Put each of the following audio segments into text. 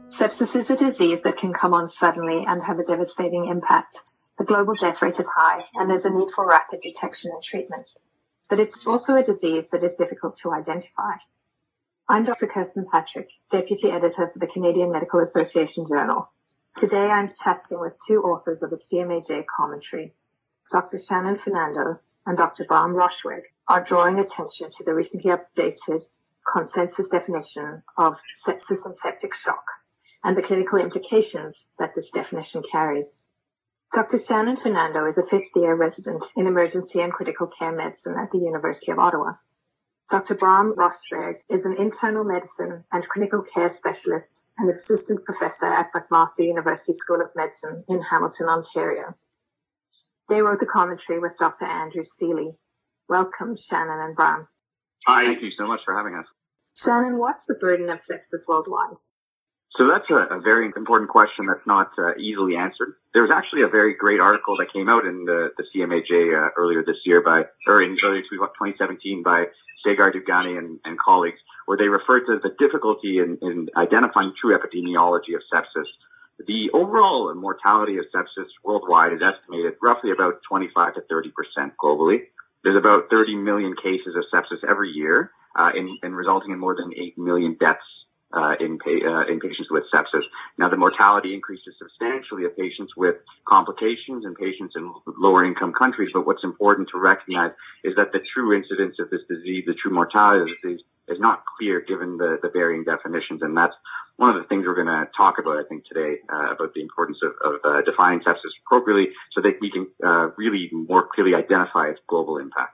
Sepsis is a disease that can come on suddenly and have a devastating impact. The global death rate is high, and there's a need for rapid detection and treatment. But it's also a disease that is difficult to identify. I'm Dr. Kirsten Patrick, Deputy Editor for the Canadian Medical Association Journal. Today I'm chatting with two authors of a CMAJ commentary. Dr. Shannon Fernando and Dr. Bram Roshweg are drawing attention to the recently updated consensus definition of sepsis and septic shock and the clinical implications that this definition carries. Dr. Shannon Fernando is a fifth-year resident in emergency and critical care medicine at the University of Ottawa. Dr. Bram Roshweg is an internal medicine and critical care specialist and assistant professor at McMaster University School of Medicine in Hamilton, Ontario. They wrote the commentary with Dr. Andrew Seeley. Welcome, Shannon and Bram. Hi, thank you so much for having us. Shannon, what's the burden of sepsis worldwide? So that's a very important question that's not easily answered. There was actually a very great article that came out in the CMAJ earlier this year in early 2017 by Sagar Dugani and colleagues, where they referred to the difficulty in identifying true epidemiology of sepsis. The overall mortality of sepsis worldwide is estimated roughly about 25 to 30% globally. There's about 30 million cases of sepsis every year, and resulting in more than 8 million deaths in patients with sepsis. Now, the mortality increases substantially of patients with complications and patients in lower income countries. But what's important to recognize is that the true incidence of this disease, the true mortality of this disease, is not clear given the varying definitions. And that's one of the things we're going to talk about, I think, today, about the importance of defining sepsis appropriately so that we can really more clearly identify its global impact.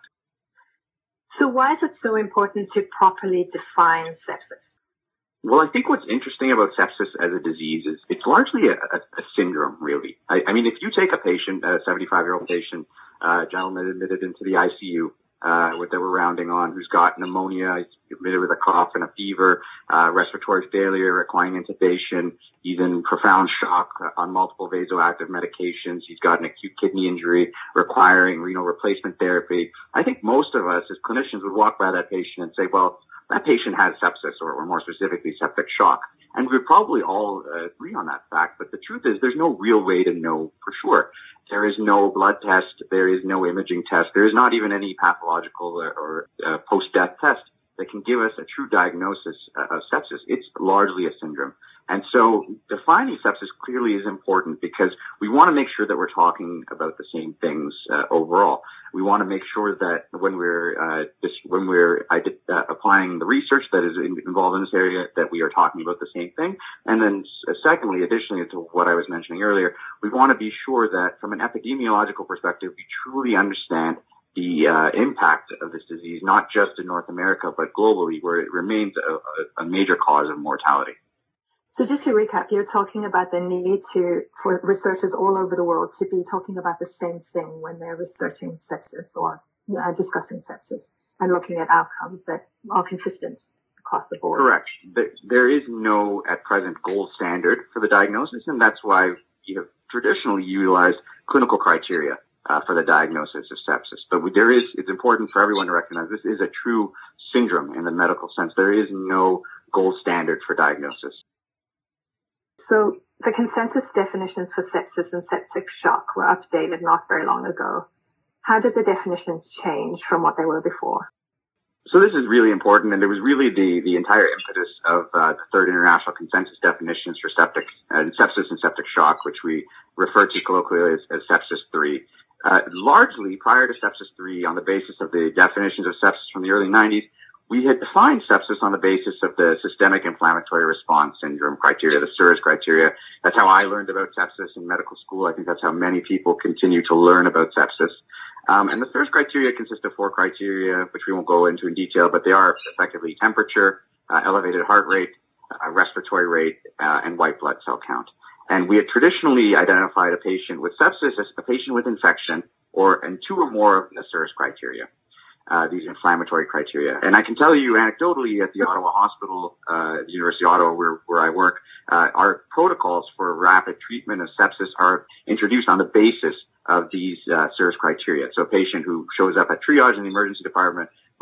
So why is it so important to properly define sepsis? Well, I think what's interesting about sepsis as a disease is it's largely a syndrome, really. I mean, if you take a patient, a 75-year-old patient, a gentleman admitted into the ICU, that we're rounding on, who's got pneumonia, he's admitted with a cough and a fever, respiratory failure, requiring intubation, he's in profound shock on multiple vasoactive medications, he's got an acute kidney injury requiring renal replacement therapy. I think most of us as clinicians would walk by that patient and say, well, that patient has sepsis, or more specifically septic shock. And we'd probably all agree on that fact, but the truth is there's no real way to know for sure. There is no blood test, there is no imaging test, there is not even any pathological or post-death test that can give us a true diagnosis of sepsis. It's largely a syndrome. And so defining sepsis clearly is important because we want to make sure that we're talking about the same things overall. We want to make sure that when we're applying the research that is involved in this area, that we are talking about the same thing. And then secondly, additionally to what I was mentioning earlier, we want to be sure that from an epidemiological perspective, we truly understand the impact of this disease, not just in North America, but globally, where it remains a major cause of mortality. So just to recap, you're talking about the need for researchers all over the world to be talking about the same thing when they're researching sepsis or discussing sepsis and looking at outcomes that are consistent across the board. Correct. There is no, at present, gold standard for the diagnosis, and that's why you have traditionally utilized clinical criteria for the diagnosis of sepsis. But it's important for everyone to recognize this is a true syndrome in the medical sense. There is no gold standard for diagnosis. So the consensus definitions for sepsis and septic shock were updated not very long ago. How did the definitions change from what they were before? So this is really important, and it was really the entire impetus of the Third International Consensus definitions for sepsis and septic shock, which we refer to colloquially as Sepsis 3. Largely, prior to Sepsis 3, on the basis of the definitions of sepsis from the early 90s, we had defined sepsis on the basis of the systemic inflammatory response syndrome criteria, the SIRS criteria. That's how I learned about sepsis in medical school. I think that's how many people continue to learn about sepsis. And the SIRS criteria consist of 4 criteria, which we won't go into in detail, but they are effectively temperature, elevated heart rate, respiratory rate, and white blood cell count. And we had traditionally identified a patient with sepsis as a patient with infection and 2 or more of the SIRS criteria. These inflammatory criteria. And I can tell you anecdotally at the Ottawa Hospital, the University of Ottawa, where I work, our protocols for rapid treatment of sepsis are introduced on the basis of these SIRS criteria. So a patient who shows up at triage in the emergency department who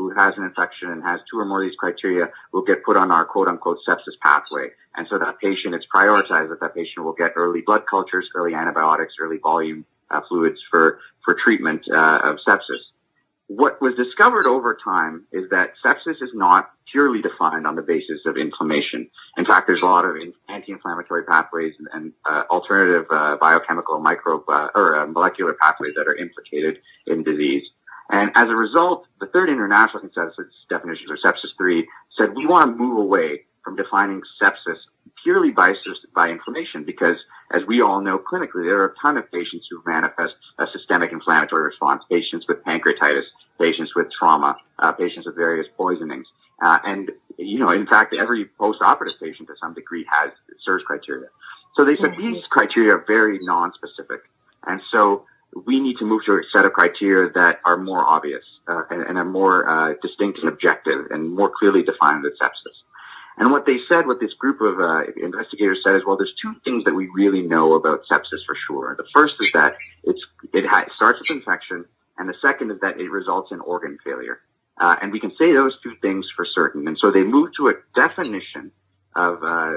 who has an infection and has 2 or more of these criteria will get put on our quote-unquote sepsis pathway. And so that patient, it's prioritized that patient will get early blood cultures, early antibiotics, early volume fluids for treatment of sepsis. What was discovered over time is that sepsis is not purely defined on the basis of inflammation. In fact, there's a lot of anti-inflammatory pathways and alternative biochemical molecular pathways that are implicated in disease. And as a result, the third international consensus definitions, or sepsis 3, said we want to move away from defining sepsis purely by inflammation, because as we all know clinically, there are a ton of patients who manifest a systemic inflammatory response, patients with pancreatitis, patients with trauma, patients with various poisonings. And, in fact, every post-operative patient to some degree has SIRS criteria. So they said these criteria are very non-specific. And so we need to move to a set of criteria that are more obvious and are more distinct and objective and more clearly defined as sepsis. And what this group of investigators said is, well, there's 2 things that we really know about sepsis for sure. The first is that it starts with infection, and the second is that it results in organ failure. And we can say those 2 things for certain. And so they moved to a definition of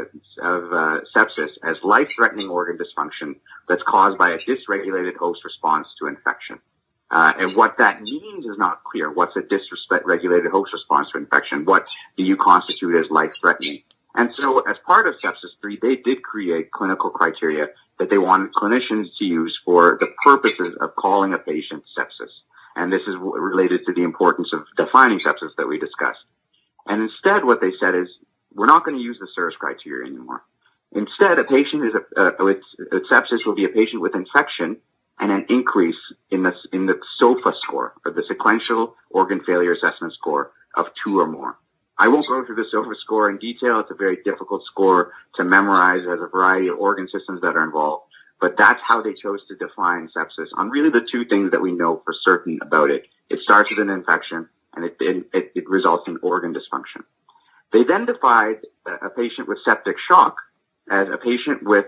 sepsis as life-threatening organ dysfunction that's caused by a dysregulated host response to infection. And what that means is not clear. What's a dysregulated host response to infection? What do you constitute as life-threatening? And so as part of sepsis 3, they did create clinical criteria that they wanted clinicians to use for the purposes of calling a patient sepsis. And this is related to the importance of defining sepsis that we discussed. And instead, what they said is, we're not going to use the SIRS criteria anymore. Instead, a patient with sepsis will be a patient with infection and an increase in the SOFA score, or the Sequential Organ Failure Assessment score, of 2 or more. I won't go through the SOFA score in detail. It's a very difficult score to memorize. It has a variety of organ systems that are involved. But that's how they chose to define sepsis on really the 2 things that we know for certain about it. It starts with an infection, and it results in organ dysfunction. They then defined a patient with septic shock as a patient with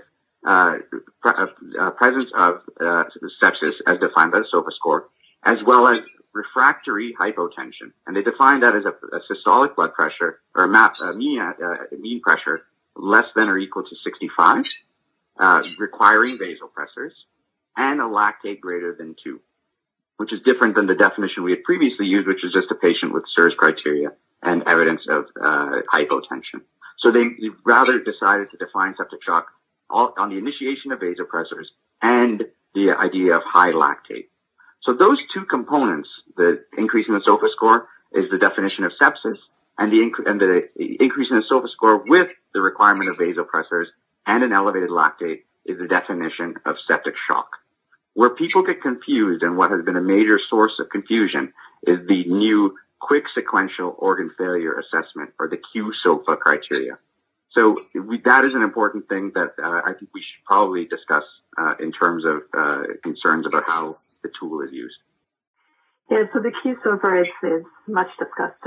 presence of sepsis as defined by the SOFA score, as well as refractory hypotension. And they defined that as a systolic blood pressure, or a mean pressure less than or equal to 65, requiring vasopressors, and a lactate greater than 2, which is different than the definition we had previously used, which is just a patient with SIRS criteria and evidence of hypotension. So they rather decided to define septic shock on the initiation of vasopressors and the idea of high lactate. So those 2 components, the increase in the SOFA score is the definition of sepsis, and the increase in the SOFA score with the requirement of vasopressors and an elevated lactate is the definition of septic shock. Where people get confused, and what has been a major source of confusion, is the new Quick Sequential Organ Failure Assessment, or the QSOFA criteria. So that is an important thing that I think we should probably discuss in terms of concerns about how the tool is used. Yeah, so the QSOFA is much discussed,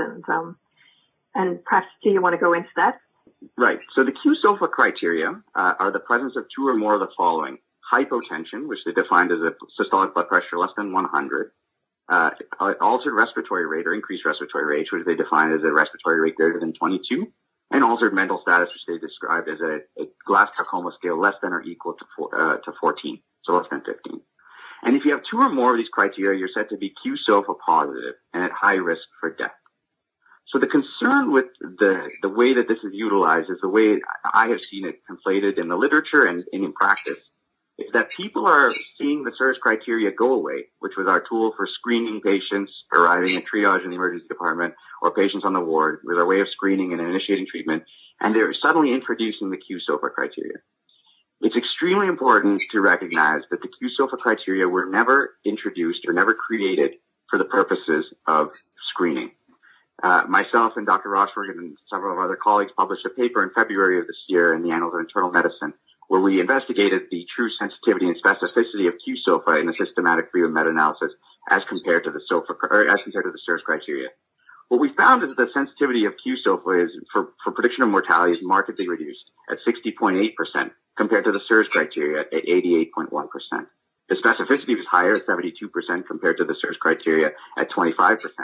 and perhaps do you want to go into that? Right. So the QSOFA criteria are the presence of 2 or more of the following: hypotension, which they defined as a systolic blood pressure less than 100, altered respiratory rate or increased respiratory rate, which they defined as a respiratory rate greater than 22, and altered mental status, which they described as a Glasgow scale less than or equal to 14, so less than 15. And if you have 2 or more of these criteria, you're said to be QSOFA positive and at high risk for death. So the concern with the way that this is utilized is the way I have seen it conflated in the literature and in practice, is that people are seeing the SIRS criteria go away, which was our tool for screening patients arriving at triage in the emergency department or patients on the ward, with our way of screening and initiating treatment, and they're suddenly introducing the QSOFA criteria. It's extremely important to recognize that the QSOFA criteria were never introduced or never created for the purposes of screening. Myself and Dr. Rochford and several of our other colleagues published a paper in February of this year in the Annals of Internal Medicine, where we investigated the true sensitivity and specificity of QSOFA in a systematic review and meta-analysis as compared to the SIRS criteria. What we found is that the sensitivity of QSOFA is for prediction of mortality is markedly reduced at 60.8% compared to the SIRS criteria at 88.1%. The specificity was higher at 72% compared to the SIRS criteria at 25%.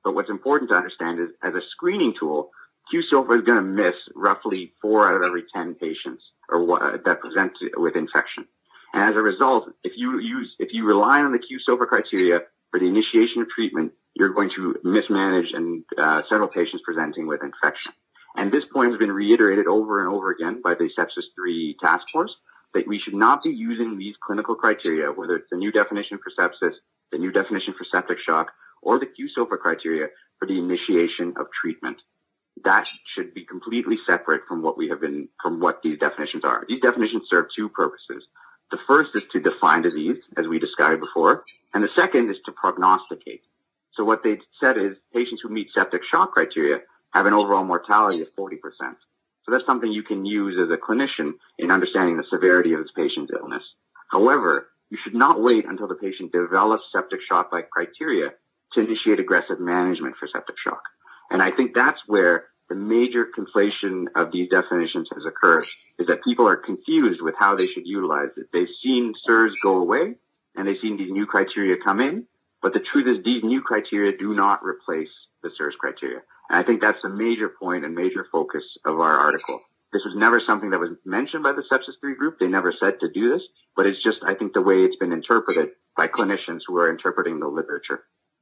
But what's important to understand is, as a screening tool, Q-SOFA is going to miss roughly 4 out of every 10 patients that present with infection. And as a result, if you rely on the Q-SOFA criteria for the initiation of treatment, you're going to mismanage several patients presenting with infection. And this point has been reiterated over and over again by the Sepsis 3 task force, that we should not be using these clinical criteria, whether it's the new definition for sepsis, the new definition for septic shock, or the Q-SOFA criteria for the initiation of treatment. That should be completely separate from what these definitions are. These definitions serve two purposes. The first is to define disease, as we described before, and the second is to prognosticate. So what they said is patients who meet septic shock criteria have an overall mortality of 40%. So that's something you can use as a clinician in understanding the severity of this patient's illness. However, you should not wait until the patient develops septic shock-like criteria to initiate aggressive management for septic shock. And I think that's where the major conflation of these definitions has occurred, is that people are confused with how they should utilize it. They've seen SIRS go away, and they've seen these new criteria come in, but the truth is these new criteria do not replace the SIRS criteria. And I think that's a major point and major focus of our article. This was never something that was mentioned by the Sepsis 3 group. They never said to do this, but it's just, I think, the way it's been interpreted by clinicians who are interpreting the literature.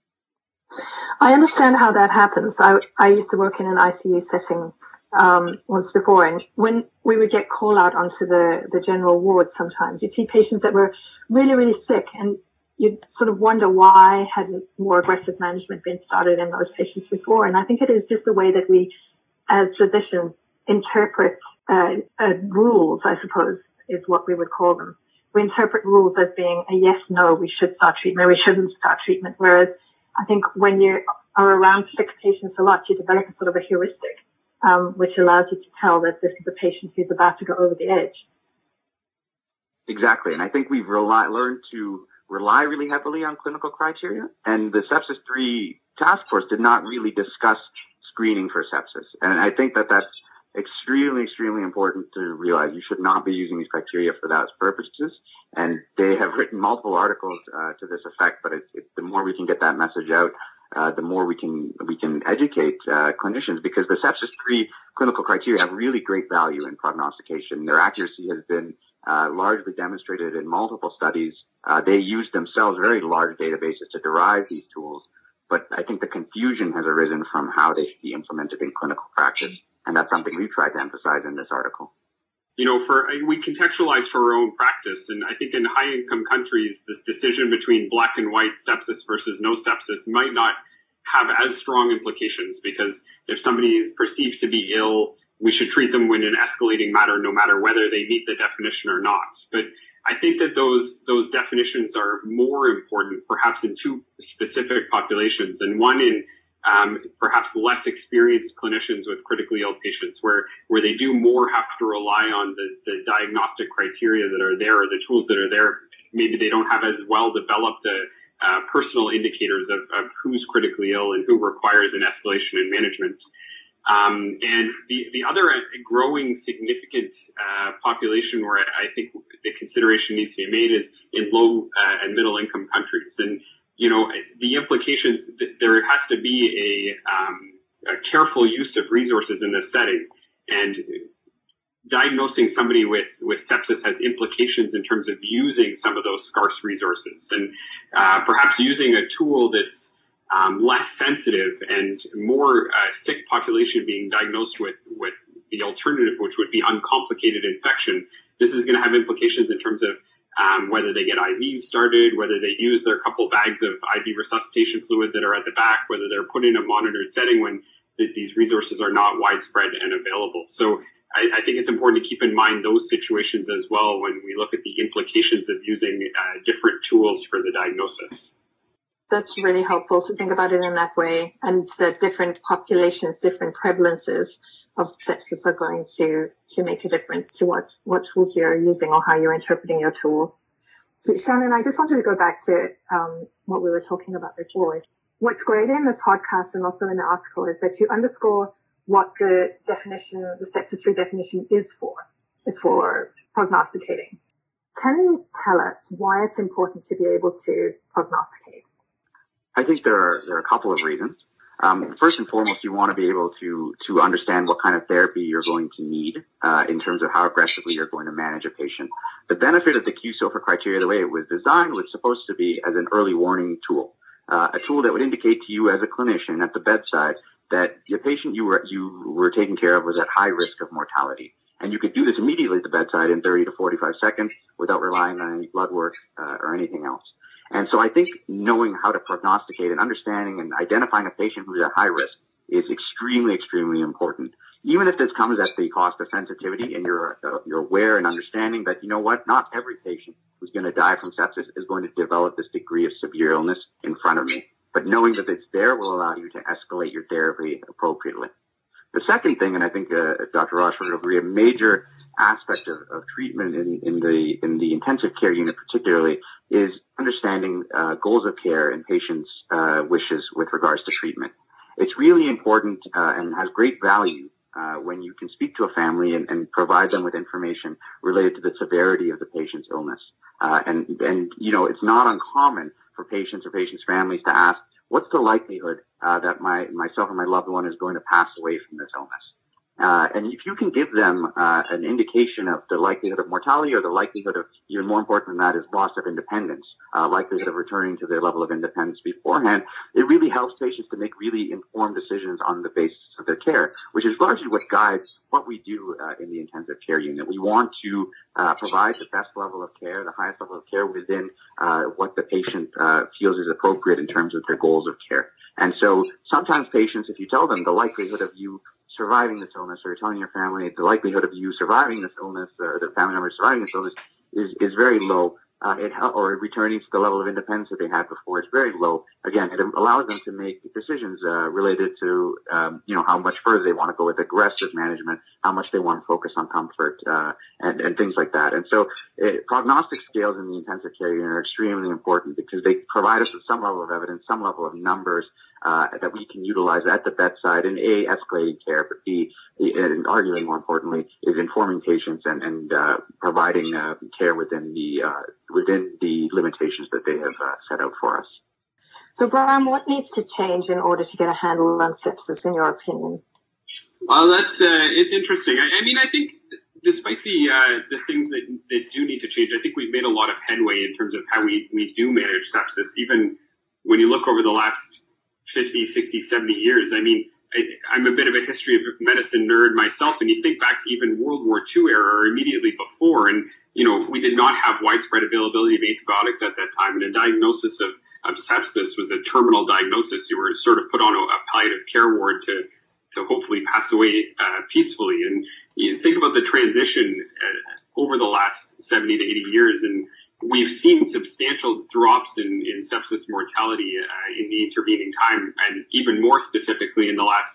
I understand how that happens. I used to work in an ICU setting once before, and when we would get call out onto the general ward, sometimes you'd see patients that were really, really sick, and you'd sort of wonder why hadn't more aggressive management been started in those patients before. And I think it is just the way that we, as physicians, interpret rules, I suppose, is what we would call them. We interpret rules as being a yes, no, we should start treatment, or we shouldn't start treatment. Whereas I think when you are around sick patients a lot, you develop a sort of a heuristic, which allows you to tell that this is a patient who's about to go over the edge. Exactly. And I think we've learned to rely really heavily on clinical criteria. And the Sepsis 3 task force did not really discuss screening for sepsis. And I think that that's extremely, extremely important to realize. You should not be using these criteria for those purposes. And they have written multiple articles to this effect, but the more we can get that message out, the more we can educate clinicians, because the Sepsis 3 clinical criteria have really great value in prognostication. Their accuracy has been largely demonstrated in multiple studies. They use themselves very large databases to derive these tools, but I think the confusion has arisen from how they should be implemented in clinical practice. And that's something we've tried to emphasize in this article. You know, we contextualize for our own practice. And I think in high-income countries, this decision between black and white sepsis versus no sepsis might not have as strong implications, because if somebody is perceived to be ill, we should treat them in an escalating manner, no matter whether they meet the definition or not. But I think that those definitions are more important, perhaps in two specific populations, and one in perhaps less experienced clinicians with critically ill patients, where they do more have to rely on the diagnostic criteria that are there, or the tools that are there. Maybe they don't have as well developed personal indicators of who's critically ill and who requires an escalation in management. And the other growing significant population where I think the consideration needs to be made is in low and middle income countries. And you know, the implications, there has to be a careful use of resources in this setting. And diagnosing somebody with sepsis has implications in terms of using some of those scarce resources, and perhaps using a tool that's less sensitive and more sick population being diagnosed with the alternative, which would be uncomplicated infection. This is going to have implications in terms of whether they get IVs started, whether they use their couple bags of IV resuscitation fluid that are at the back, whether they're put in a monitored setting when these resources are not widespread and available. So I think it's important to keep in mind those situations as well when we look at the implications of using different tools for the diagnosis. That's really helpful to think about it in that way, and that different populations, different prevalences of sepsis are going to make a difference to what tools you're using or how you're interpreting your tools. So Shannon, I just wanted to go back to what we were talking about before. What's great in this podcast and also in the article is that you underscore what the definition, the Sepsis 3 definition is for prognosticating. Can you tell us why it's important to be able to prognosticate? I think there are a couple of reasons. First and foremost, you want to be able to understand what kind of therapy you're going to need in terms of how aggressively you're going to manage a patient. The benefit of the QSOFA criteria, the way it was designed, was supposed to be as an early warning tool, a tool that would indicate to you as a clinician at the bedside that the patient you were taking care of was at high risk of mortality. And you could do this immediately at the bedside in 30 to 45 seconds without relying on any blood work or anything else. And so I think knowing how to prognosticate and understanding and identifying a patient who's at high risk is extremely, extremely important. Even if this comes at the cost of sensitivity and you're aware and understanding that, you know what, not every patient who's going to die from sepsis is going to develop this degree of severe illness in front of me. But knowing that it's there will allow you to escalate your therapy appropriately. The second thing, and I think Dr. Roche would agree, a major aspect of treatment in the intensive care unit particularly is understanding goals of care and patients' wishes with regards to treatment. It's really important and has great value when you can speak to a family and provide them with information related to the severity of the patient's illness. And you know, it's not uncommon for patients or patients' families to ask, what's the likelihood that myself or my loved one is going to pass away from this illness? And if you can give them an indication of the likelihood of mortality, or the likelihood of, even more important than that, is loss of independence, likelihood of returning to their level of independence beforehand, it really helps patients to make really informed decisions on the basis of their care, which is largely what guides what we do in the intensive care unit. We want to provide the best level of care, the highest level of care within what the patient feels is appropriate in terms of their goals of care. And so sometimes patients, if you tell them the likelihood of you surviving this illness, or telling your family the likelihood of you surviving this illness, or the family member surviving this illness is very low, or returning to the level of independence that they had before is very low. Again, it allows them to make decisions related to how much further they want to go with aggressive management, how much they want to focus on comfort, and things like that. And so prognostic scales in the intensive care unit are extremely important because they provide us with some level of evidence, some level of numbers that we can utilize at the bedside in A, escalating care, but B, and arguably more importantly, is informing patients and providing care within the limitations that they have set out for us. So, Brian, what needs to change in order to get a handle on sepsis, in your opinion? Well, that's it's interesting. I mean, I think despite the things that do need to change, I think we've made a lot of headway in terms of how we do manage sepsis. Even when you look over the last 50, 60, 70 years, I mean, I'm a bit of a history of medicine nerd myself, and you think back to even World War II era or immediately before, and, you know, we did not have widespread availability of antibiotics at that time, and a diagnosis of sepsis was a terminal diagnosis. You were sort of put on a palliative care ward to hopefully pass away peacefully. And you think about the transition over the last 70 to 80 years, and we've seen substantial drops in sepsis mortality in the intervening time, and even more specifically in the last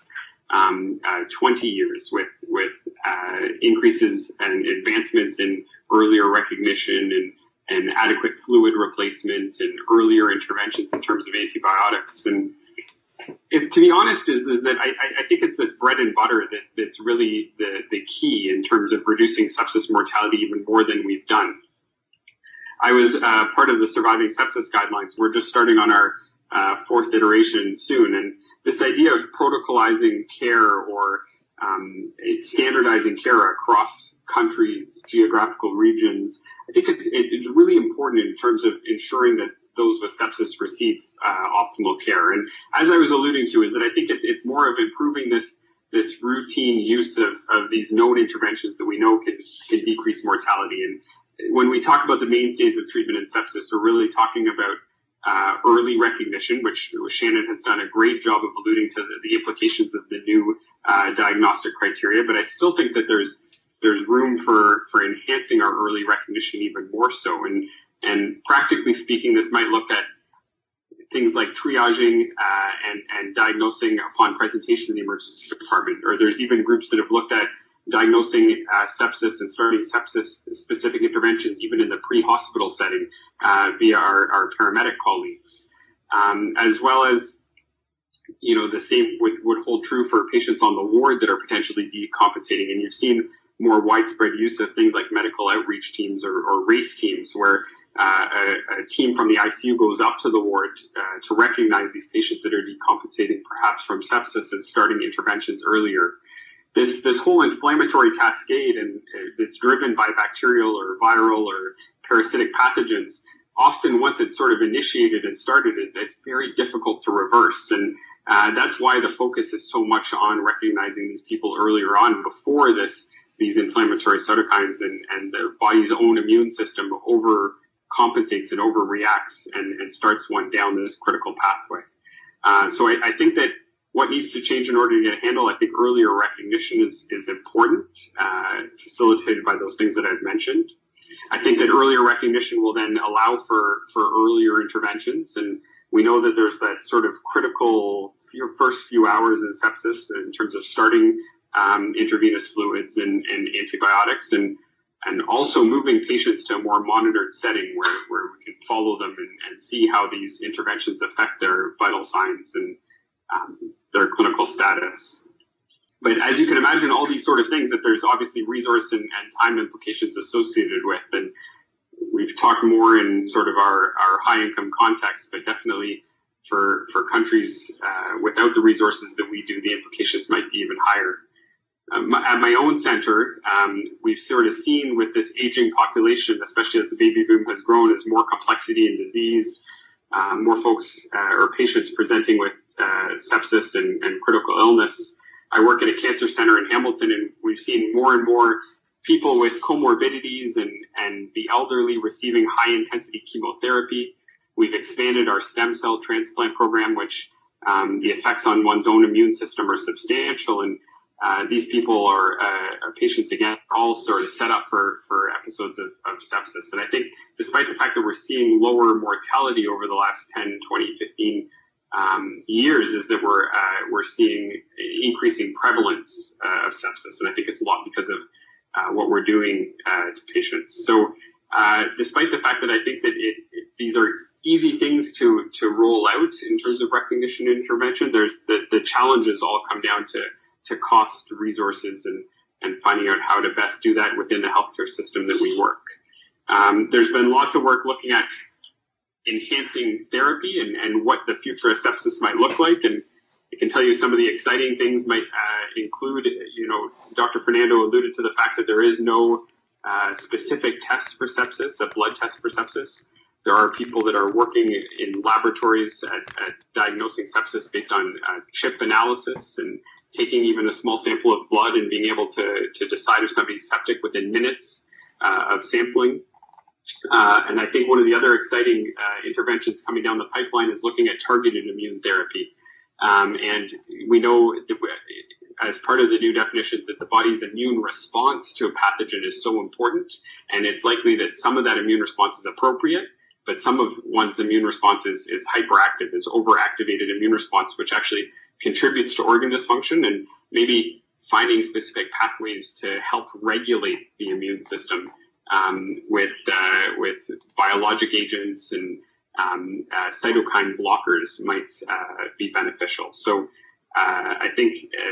20 years with increases and advancements in earlier recognition and adequate fluid replacement and earlier interventions in terms of antibiotics. And if, to be honest, is that I think it's this bread and butter that's really the key in terms of reducing sepsis mortality even more than we've done. I was part of the Surviving Sepsis Guidelines. We're just starting on our fourth iteration soon. And this idea of protocolizing care or standardizing care across countries, geographical regions, I think it's really important in terms of ensuring that those with sepsis receive optimal care. And as I was alluding to, is that I think it's more of improving this routine use of these known interventions that we know can decrease mortality. And when we talk about the mainstays of treatment in sepsis, we're really talking about early recognition, which Shannon has done a great job of alluding to the implications of the new diagnostic criteria. But I still think that there's room for enhancing our early recognition even more so. And practically speaking, this might look at things like triaging and diagnosing upon presentation in the emergency department. Or there's even groups that have looked at diagnosing sepsis and starting sepsis-specific interventions even in the pre-hospital setting via our paramedic colleagues. As well as, you know, the same would hold true for patients on the ward that are potentially decompensating. And you've seen more widespread use of things like medical outreach teams or RACE teams, where a team from the ICU goes up to the ward to recognize these patients that are decompensating perhaps from sepsis and starting interventions earlier. This whole inflammatory cascade, and it's driven by bacterial or viral or parasitic pathogens. Often once it's sort of initiated and started, it's very difficult to reverse. And that's why the focus is so much on recognizing these people earlier on, before these inflammatory cytokines and the body's own immune system overcompensates and overreacts and starts one down this critical pathway. So I think that what needs to change in order to get a handle, I think earlier recognition is important, facilitated by those things that I've mentioned. I think that earlier recognition will then allow for earlier interventions. And we know that there's that sort of critical first few hours in sepsis in terms of starting intravenous fluids and antibiotics, and also moving patients to a more monitored setting where we can follow them and see how these interventions affect their vital signs and their clinical status. But as you can imagine, all these sort of things that there's obviously resource and time implications associated with. And we've talked more in sort of our high income context, but definitely for countries without the resources that we do, the implications might be even higher. At my own center, we've sort of seen with this aging population, especially as the baby boom has grown, is more complexity in disease, more folks or patients presenting with sepsis and critical illness. I work at a cancer center in Hamilton, and we've seen more and more people with comorbidities and the elderly receiving high intensity chemotherapy. We've expanded our stem cell transplant program, which the effects on one's own immune system are substantial. And these people are patients, again, all sort of set up for episodes of sepsis. And I think despite the fact that we're seeing lower mortality over the last 10, 20, 15 years, is that we're seeing increasing prevalence of sepsis. And I think it's a lot because of what we're doing to patients. So despite the fact that I think that these are easy things to roll out in terms of recognition and intervention, there's the challenges all come down to cost, resources, and finding out how to best do that within the healthcare system that we work. There's been lots of work looking at enhancing therapy and what the future of sepsis might look like. And I can tell you some of the exciting things might include, Dr. Fernando alluded to the fact that there is no specific test for sepsis, a blood test for sepsis. There are people that are working in laboratories at diagnosing sepsis based on chip analysis and taking even a small sample of blood and being able to decide if somebody's septic within minutes of sampling. And I think one of the other exciting interventions coming down the pipeline is looking at targeted immune therapy. And we know that as part of the new definitions that the body's immune response to a pathogen is so important. And it's likely that some of that immune response is appropriate, but some of one's immune response is hyperactive, is overactivated immune response, which actually contributes to organ dysfunction, and maybe finding specific pathways to help regulate the immune system with biologic agents and cytokine blockers might be beneficial. So I think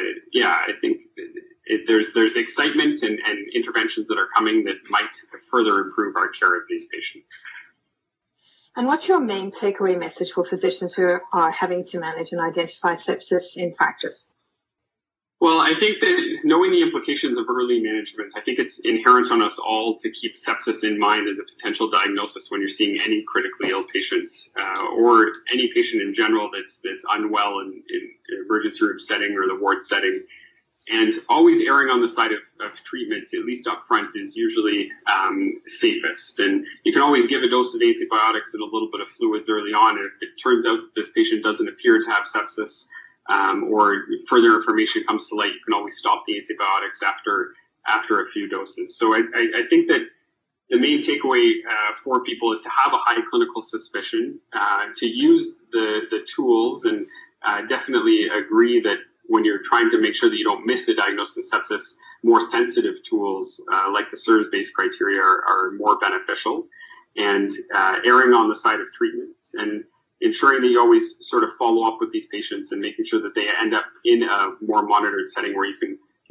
there's excitement and interventions that are coming that might further improve our care of these patients. And what's your main takeaway message for physicians who are having to manage and identify sepsis in practice? Well, I think that knowing the implications of early management, I think it's inherent on us all to keep sepsis in mind as a potential diagnosis when you're seeing any critically ill patient or any patient in general that's unwell in an emergency room setting or the ward setting. And always erring on the side of treatment, at least up front, is usually safest. And you can always give a dose of antibiotics and a little bit of fluids early on. And if it turns out this patient doesn't appear to have sepsis, or further information comes to light, you can always stop the antibiotics after a few doses. So I think that the main takeaway for people is to have a high clinical suspicion, to use the tools, and definitely agree that when you're trying to make sure that you don't miss a diagnosis of sepsis, more sensitive tools like the SIRS-based criteria are more beneficial, and erring on the side of treatment and ensuring that you always sort of follow up with these patients and making sure that they end up in a more monitored setting where you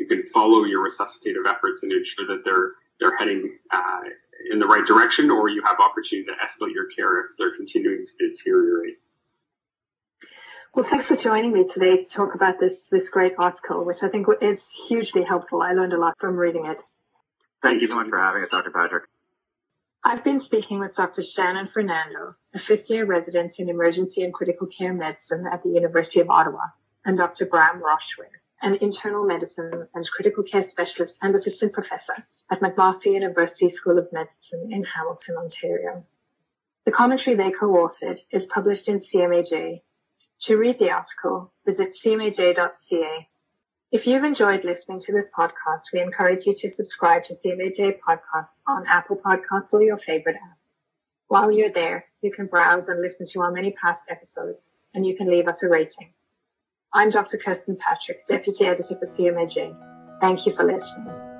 you can follow your resuscitative efforts and ensure that they're heading in the right direction, or you have opportunity to escalate your care if they're continuing to deteriorate. Well, thanks for joining me today to talk about this great article, which I think is hugely helpful. I learned a lot from reading it. Thank you so much for having us, Dr. Patrick. I've been speaking with Dr. Shannon Fernando, a fifth-year resident in emergency and critical care medicine at the University of Ottawa, and Dr. Bram Roshware, an internal medicine and critical care specialist and assistant professor at McMaster University School of Medicine in Hamilton, Ontario. The commentary they co-authored is published in CMAJ. To read the article, visit cmaj.ca. If you've enjoyed listening to this podcast, we encourage you to subscribe to CMAJ podcasts on Apple Podcasts or your favorite app. While you're there, you can browse and listen to our many past episodes, and you can leave us a rating. I'm Dr. Kirsten Patrick, Deputy Editor for CMAJ. Thank you for listening.